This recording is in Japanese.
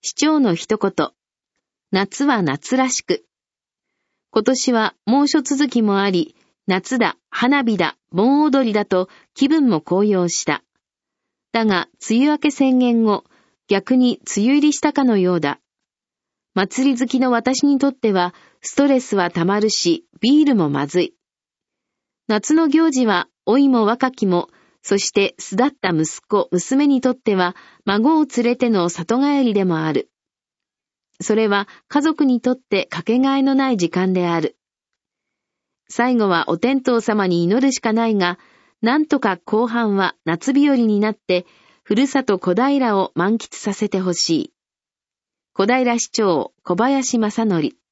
市長の一言。夏は夏らしく。今年は猛暑続きもあり、夏だ、花火だ、盆踊りだと気分も高揚した。だが、梅雨明け宣言後、逆に梅雨入りしたかのようだ。祭り好きの私にとっては、ストレスはたまるし、ビールもまずい。夏の行事は、老いも若きも、そして巣立った息子、娘にとっては、孫を連れての里帰りでもある。それは家族にとってかけがえのない時間である。最後はお天道様に祈るしかないが、なんとか後半は夏日和になって、ふるさと小平を満喫させてほしい。小平市長小林正則。